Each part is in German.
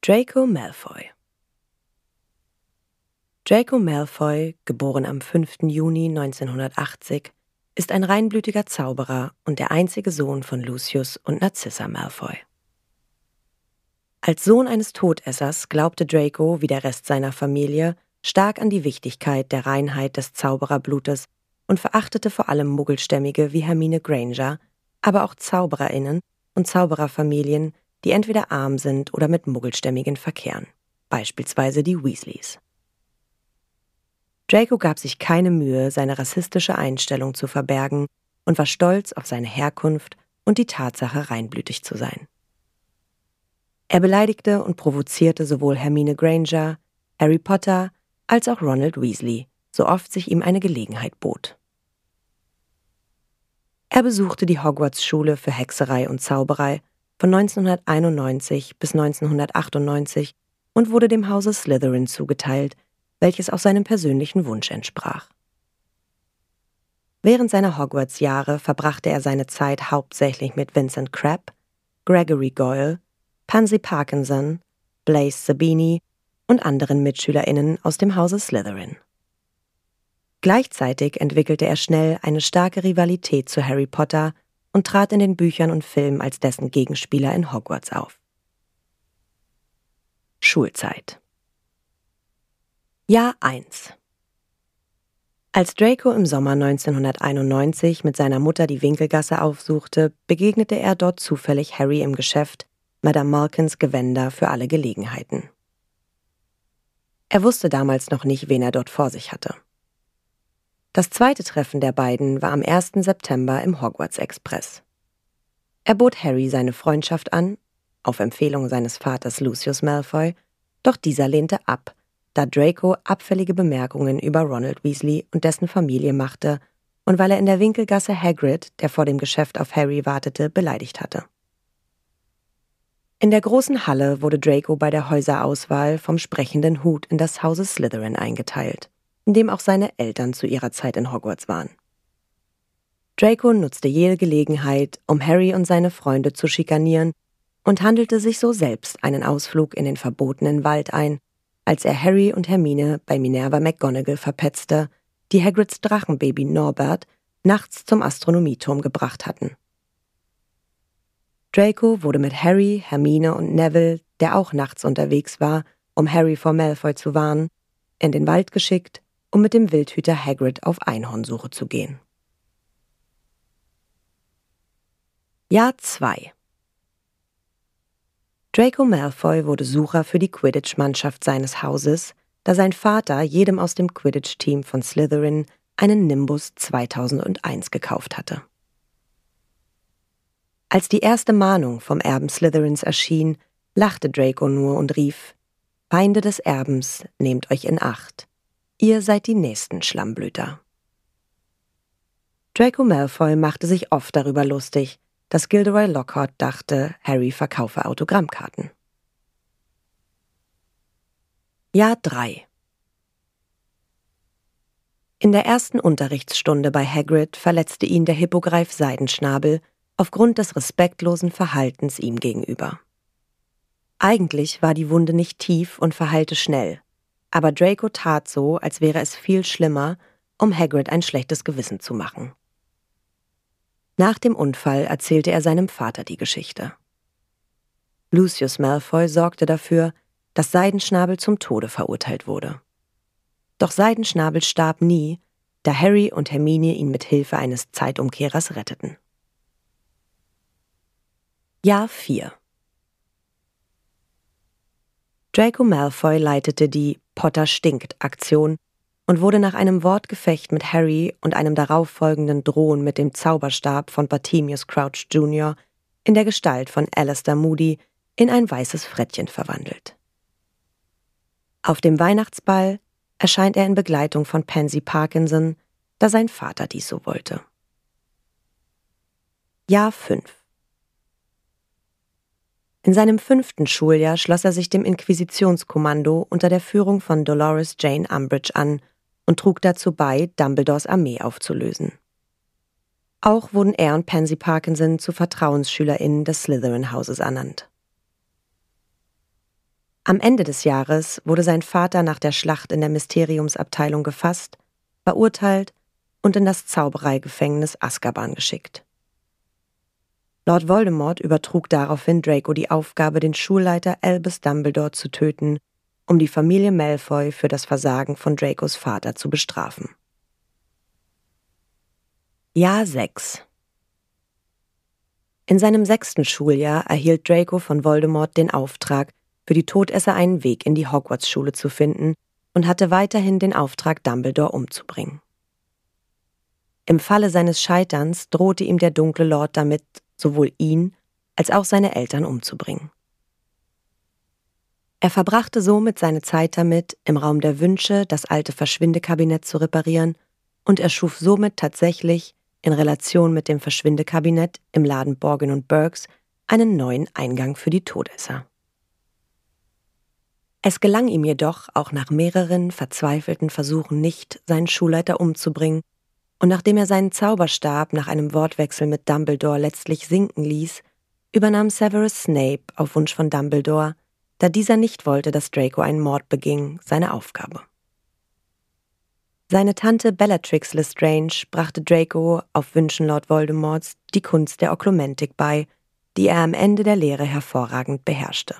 Draco Malfoy. Draco Malfoy, geboren am 5. Juni 1980, ist ein reinblütiger Zauberer und der einzige Sohn von Lucius und Narcissa Malfoy. Als Sohn eines Todessers glaubte Draco, wie der Rest seiner Familie, stark an die Wichtigkeit der Reinheit des Zaubererblutes und verachtete vor allem Muggelstämmige wie Hermine Granger, aber auch ZaubererInnen und Zaubererfamilien, die entweder arm sind oder mit Muggelstämmigen verkehren, beispielsweise die Weasleys. Draco gab sich keine Mühe, seine rassistische Einstellung zu verbergen und war stolz auf seine Herkunft und die Tatsache, reinblütig zu sein. Er beleidigte und provozierte sowohl Hermine Granger, Harry Potter als auch Ronald Weasley, so oft sich ihm eine Gelegenheit bot. Er besuchte die Hogwarts-Schule für Hexerei und Zauberei von 1991 bis 1998 und wurde dem Hause Slytherin zugeteilt, welches auch seinem persönlichen Wunsch entsprach. Während seiner Hogwarts-Jahre verbrachte er seine Zeit hauptsächlich mit Vincent Crabbe, Gregory Goyle, Pansy Parkinson, Blaise Zabini und anderen MitschülerInnen aus dem Hause Slytherin. Gleichzeitig entwickelte er schnell eine starke Rivalität zu Harry Potter und trat in den Büchern und Filmen als dessen Gegenspieler in Hogwarts auf. Schulzeit. Jahr 1. Als Draco im Sommer 1991 mit seiner Mutter die Winkelgasse aufsuchte, begegnete er dort zufällig Harry im Geschäft, Madame Malkins Gewänder für alle Gelegenheiten. Er wusste damals noch nicht, wen er dort vor sich hatte. Das zweite Treffen der beiden war am 1. September im Hogwarts Express. Er bot Harry seine Freundschaft an, auf Empfehlung seines Vaters Lucius Malfoy, doch dieser lehnte ab, da Draco abfällige Bemerkungen über Ronald Weasley und dessen Familie machte und weil er in der Winkelgasse Hagrid, der vor dem Geschäft auf Harry wartete, beleidigt hatte. In der großen Halle wurde Draco bei der Häuserauswahl vom sprechenden Hut in das Hause Slytherin eingeteilt, in dem auch seine Eltern zu ihrer Zeit in Hogwarts waren. Draco nutzte jede Gelegenheit, um Harry und seine Freunde zu schikanieren und handelte sich so selbst einen Ausflug in den verbotenen Wald ein, als er Harry und Hermine bei Minerva McGonagall verpetzte, die Hagrids Drachenbaby Norbert nachts zum Astronomieturm gebracht hatten. Draco wurde mit Harry, Hermine und Neville, der auch nachts unterwegs war, um Harry vor Malfoy zu warnen, in den Wald geschickt, um mit dem Wildhüter Hagrid auf Einhornsuche zu gehen. Jahr 2. Draco Malfoy wurde Sucher für die Quidditch-Mannschaft seines Hauses, da sein Vater jedem aus dem Quidditch-Team von Slytherin einen Nimbus 2001 gekauft hatte. Als die erste Mahnung vom Erben Slytherins erschien, lachte Draco nur und rief: »Feinde des Erbens, nehmt euch in Acht. Ihr seid die nächsten Schlammblüter.« Draco Malfoy machte sich oft darüber lustig, dass Gilderoy Lockhart dachte, Harry verkaufe Autogrammkarten. Jahr 3. In der ersten Unterrichtsstunde bei Hagrid verletzte ihn der Hippogreif Seidenschnabel aufgrund des respektlosen Verhaltens ihm gegenüber. Eigentlich war die Wunde nicht tief und verheilte schnell, aber Draco tat so, als wäre es viel schlimmer, um Hagrid ein schlechtes Gewissen zu machen. Nach dem Unfall erzählte er seinem Vater die Geschichte. Lucius Malfoy sorgte dafür, dass Seidenschnabel zum Tode verurteilt wurde. Doch Seidenschnabel starb nie, da Harry und Hermine ihn mit Hilfe eines Zeitumkehrers retteten. Jahr 4. Draco Malfoy leitete die Potter-stinkt-Aktion und wurde nach einem Wortgefecht mit Harry und einem darauffolgenden Drohen mit dem Zauberstab von Bartemius Crouch Jr. in der Gestalt von Alastor Moody in ein weißes Frettchen verwandelt. Auf dem Weihnachtsball erscheint er in Begleitung von Pansy Parkinson, da sein Vater dies so wollte. Jahr 5. In seinem 5. Schuljahr schloss er sich dem Inquisitionskommando unter der Führung von Dolores Jane Umbridge an und trug dazu bei, Dumbledores Armee aufzulösen. Auch wurden er und Pansy Parkinson zu VertrauensschülerInnen des Slytherin-Hauses ernannt. Am Ende des Jahres wurde sein Vater nach der Schlacht in der Mysteriumsabteilung gefasst, verurteilt und in das Zaubereigefängnis Azkaban geschickt. Lord Voldemort übertrug daraufhin Draco die Aufgabe, den Schulleiter Albus Dumbledore zu töten, um die Familie Malfoy für das Versagen von Dracos Vater zu bestrafen. Jahr 6. In seinem 6. Schuljahr erhielt Draco von Voldemort den Auftrag, für die Todesser einen Weg in die Hogwarts-Schule zu finden und hatte weiterhin den Auftrag, Dumbledore umzubringen. Im Falle seines Scheiterns drohte ihm der dunkle Lord damit, sowohl ihn als auch seine Eltern umzubringen. Er verbrachte somit seine Zeit damit, im Raum der Wünsche das alte Verschwindekabinett zu reparieren und erschuf somit tatsächlich, in Relation mit dem Verschwindekabinett im Laden Borgin & Burkes, einen neuen Eingang für die Todesser. Es gelang ihm jedoch auch nach mehreren verzweifelten Versuchen nicht, seinen Schulleiter umzubringen, und nachdem er seinen Zauberstab nach einem Wortwechsel mit Dumbledore letztlich sinken ließ, übernahm Severus Snape auf Wunsch von Dumbledore, da dieser nicht wollte, dass Draco einen Mord beging, seine Aufgabe. Seine Tante Bellatrix Lestrange brachte Draco auf Wünschen Lord Voldemorts die Kunst der Oklumentik bei, die er am Ende der Lehre hervorragend beherrschte.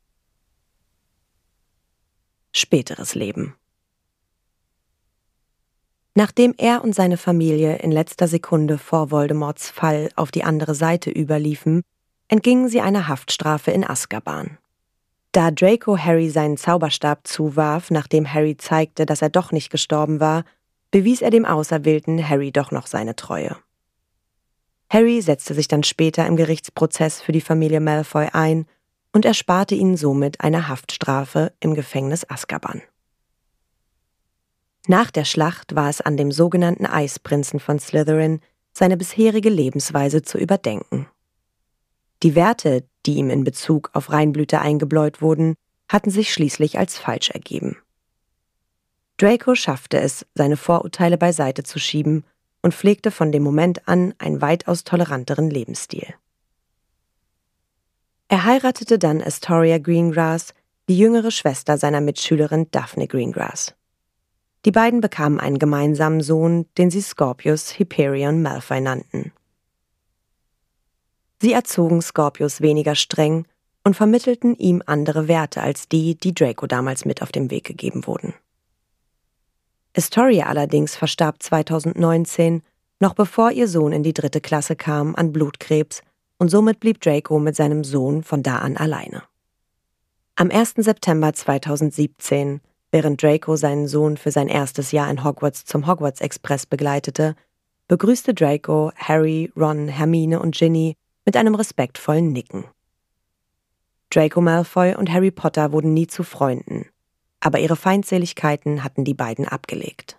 Späteres Leben. Nachdem er und seine Familie in letzter Sekunde vor Voldemorts Fall auf die andere Seite überliefen, entgingen sie einer Haftstrafe in Azkaban. Da Draco Harry seinen Zauberstab zuwarf, nachdem Harry zeigte, dass er doch nicht gestorben war, bewies er dem Auserwählten Harry doch noch seine Treue. Harry setzte sich dann später im Gerichtsprozess für die Familie Malfoy ein und ersparte ihnen somit eine Haftstrafe im Gefängnis Azkaban. Nach der Schlacht war es an dem sogenannten Eisprinzen von Slytherin, seine bisherige Lebensweise zu überdenken. Die Werte, die ihm in Bezug auf Reinblüter eingebläut wurden, hatten sich schließlich als falsch ergeben. Draco schaffte es, seine Vorurteile beiseite zu schieben und pflegte von dem Moment an einen weitaus toleranteren Lebensstil. Er heiratete dann Astoria Greengrass, die jüngere Schwester seiner Mitschülerin Daphne Greengrass. Die beiden bekamen einen gemeinsamen Sohn, den sie Scorpius Hyperion Malfoy nannten. Sie erzogen Scorpius weniger streng und vermittelten ihm andere Werte als die Draco damals mit auf den Weg gegeben wurden. Astoria allerdings verstarb 2019, noch bevor ihr Sohn in die 3. Klasse kam, an Blutkrebs, und somit blieb Draco mit seinem Sohn von da an alleine. Am 1. September 2017, während Draco seinen Sohn für sein erstes Jahr in Hogwarts zum Hogwarts-Express begleitete, begrüßte Draco Harry, Ron, Hermine und Ginny mit einem respektvollen Nicken. Draco Malfoy und Harry Potter wurden nie zu Freunden, aber ihre Feindseligkeiten hatten die beiden abgelegt.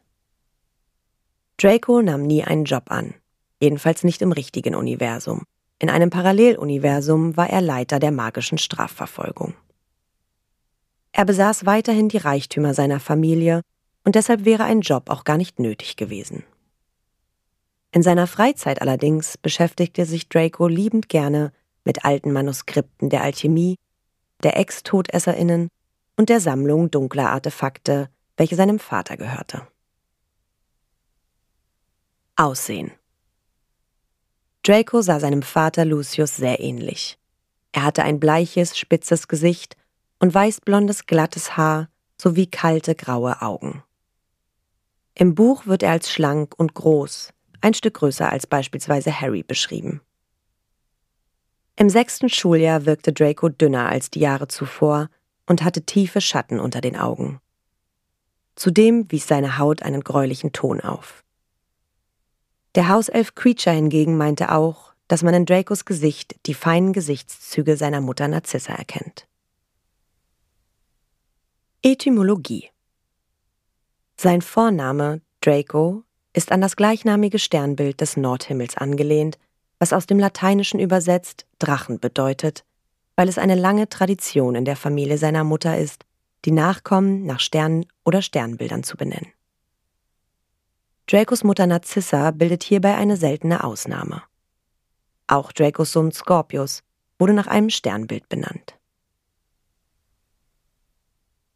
Draco nahm nie einen Job an, jedenfalls nicht im richtigen Universum. In einem Paralleluniversum war er Leiter der magischen Strafverfolgung. Er besaß weiterhin die Reichtümer seiner Familie und deshalb wäre ein Job auch gar nicht nötig gewesen. In seiner Freizeit allerdings beschäftigte sich Draco liebend gerne mit alten Manuskripten der Alchemie, der Ex-TodesserInnen und der Sammlung dunkler Artefakte, welche seinem Vater gehörte. Aussehen. Draco sah seinem Vater Lucius sehr ähnlich. Er hatte ein bleiches, spitzes Gesicht und weißblondes, glattes Haar sowie kalte, graue Augen. Im Buch wird er als schlank und groß, ein Stück größer als beispielsweise Harry, beschrieben. Im 6. Schuljahr wirkte Draco dünner als die Jahre zuvor und hatte tiefe Schatten unter den Augen. Zudem wies seine Haut einen gräulichen Ton auf. Der Hauself Kreacher hingegen meinte auch, dass man in Dracos Gesicht die feinen Gesichtszüge seiner Mutter Narcissa erkennt. Etymologie. Sein Vorname, Draco, ist an das gleichnamige Sternbild des Nordhimmels angelehnt, was aus dem Lateinischen übersetzt Drachen bedeutet, weil es eine lange Tradition in der Familie seiner Mutter ist, die Nachkommen nach Sternen oder Sternbildern zu benennen. Dracos Mutter Narcissa bildet hierbei eine seltene Ausnahme. Auch Dracos Sohn Scorpius wurde nach einem Sternbild benannt.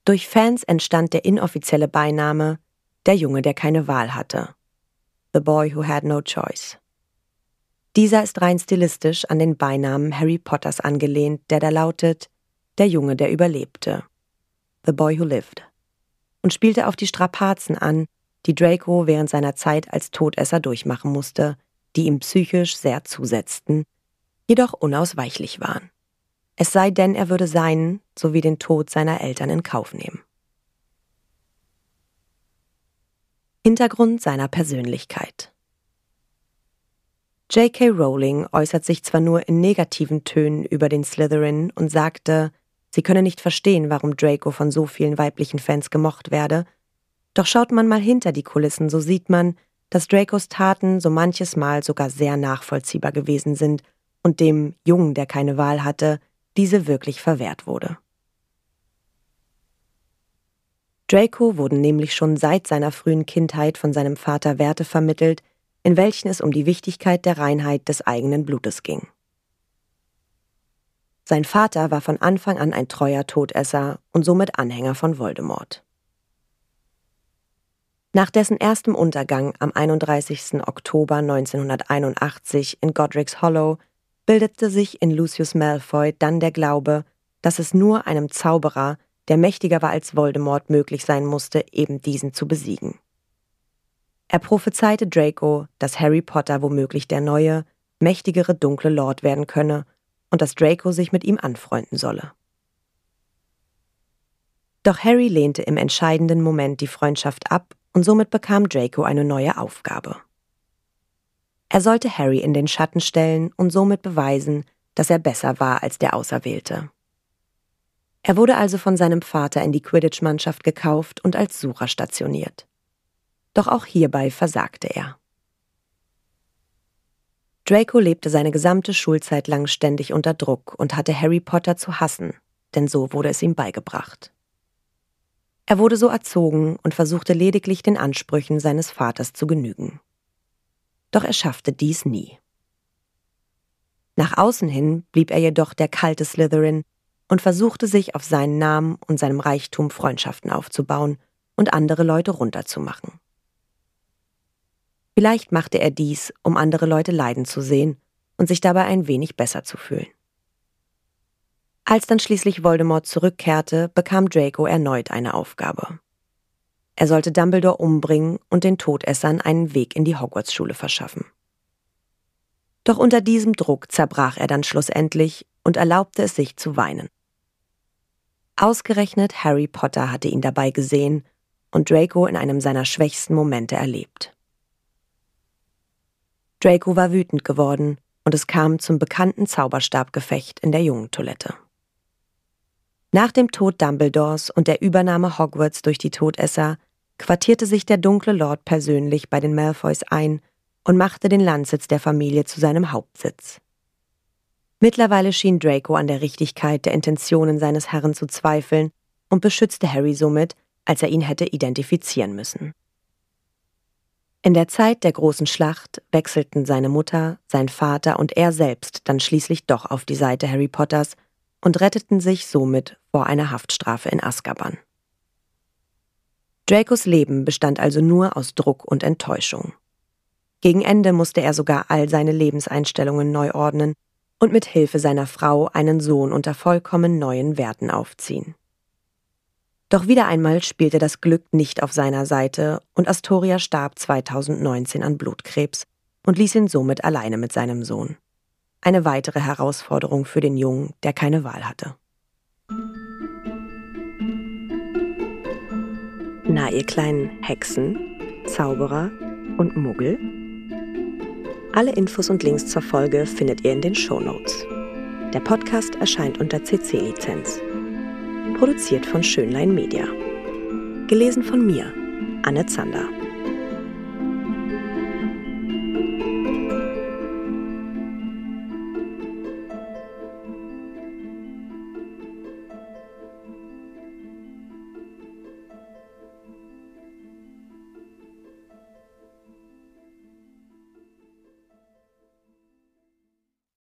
Durch Fans entstand der inoffizielle Beiname »Der Junge, der keine Wahl hatte«, »The Boy Who Had No Choice«. Dieser ist rein stilistisch an den Beinamen Harry Potters angelehnt, der da lautet »Der Junge, der überlebte«, »The Boy Who Lived«, und spielte auf die Strapazen an, die Draco während seiner Zeit als Todesser durchmachen musste, die ihm psychisch sehr zusetzten, jedoch unausweichlich waren. Es sei denn, er würde seinen sowie den Tod seiner Eltern in Kauf nehmen. Hintergrund seiner Persönlichkeit. J.K. Rowling äußert sich zwar nur in negativen Tönen über den Slytherin und sagte, sie könne nicht verstehen, warum Draco von so vielen weiblichen Fans gemocht werde, doch schaut man mal hinter die Kulissen, so sieht man, dass Dracos Taten so manches Mal sogar sehr nachvollziehbar gewesen sind und dem Jungen, der keine Wahl hatte, diese wirklich verwehrt wurde. Draco wurden nämlich schon seit seiner frühen Kindheit von seinem Vater Werte vermittelt, in welchen es um die Wichtigkeit der Reinheit des eigenen Blutes ging. Sein Vater war von Anfang an ein treuer Todesser und somit Anhänger von Voldemort. Nach dessen erstem Untergang am 31. Oktober 1981 in Godric's Hollow bildete sich in Lucius Malfoy dann der Glaube, dass es nur einem Zauberer, der mächtiger war als Voldemort, möglich sein musste, eben diesen zu besiegen. Er prophezeite Draco, dass Harry Potter womöglich der neue, mächtigere dunkle Lord werden könne und dass Draco sich mit ihm anfreunden solle. Doch Harry lehnte im entscheidenden Moment die Freundschaft ab und somit bekam Draco eine neue Aufgabe. Er sollte Harry in den Schatten stellen und somit beweisen, dass er besser war als der Auserwählte. Er wurde also von seinem Vater in die Quidditch-Mannschaft gekauft und als Sucher stationiert. Doch auch hierbei versagte er. Draco lebte seine gesamte Schulzeit lang ständig unter Druck und hatte Harry Potter zu hassen, denn so wurde es ihm beigebracht. Er wurde so erzogen und versuchte lediglich den Ansprüchen seines Vaters zu genügen. Doch er schaffte dies nie. Nach außen hin blieb er jedoch der kalte Slytherin und versuchte sich auf seinen Namen und seinem Reichtum Freundschaften aufzubauen und andere Leute runterzumachen. Vielleicht machte er dies, um andere Leute leiden zu sehen und sich dabei ein wenig besser zu fühlen. Als dann schließlich Voldemort zurückkehrte, bekam Draco erneut eine Aufgabe. Er sollte Dumbledore umbringen und den Todessern einen Weg in die Hogwarts-Schule verschaffen. Doch unter diesem Druck zerbrach er dann schlussendlich und erlaubte es sich zu weinen. Ausgerechnet Harry Potter hatte ihn dabei gesehen und Draco in einem seiner schwächsten Momente erlebt. Draco war wütend geworden und es kam zum bekannten Zauberstabgefecht in der Jungentoilette. Nach dem Tod Dumbledores und der Übernahme Hogwarts durch die Todesser quartierte sich der dunkle Lord persönlich bei den Malfoys ein und machte den Landsitz der Familie zu seinem Hauptsitz. Mittlerweile schien Draco an der Richtigkeit der Intentionen seines Herren zu zweifeln und beschützte Harry somit, als er ihn hätte identifizieren müssen. In der Zeit der großen Schlacht wechselten seine Mutter, sein Vater und er selbst dann schließlich doch auf die Seite Harry Potters und retteten sich somit vor einer Haftstrafe in Azkaban. Dracos Leben bestand also nur aus Druck und Enttäuschung. Gegen Ende musste er sogar all seine Lebenseinstellungen neu ordnen und mit Hilfe seiner Frau einen Sohn unter vollkommen neuen Werten aufziehen. Doch wieder einmal spielte das Glück nicht auf seiner Seite und Astoria starb 2019 an Blutkrebs und ließ ihn somit alleine mit seinem Sohn. Eine weitere Herausforderung für den Jungen, der keine Wahl hatte. Na, ihr kleinen Hexen, Zauberer und Muggel? Alle Infos und Links zur Folge findet ihr in den Shownotes. Der Podcast erscheint unter CC-Lizenz. Produziert von Schönlein Media. Gelesen von mir, Anne Zander.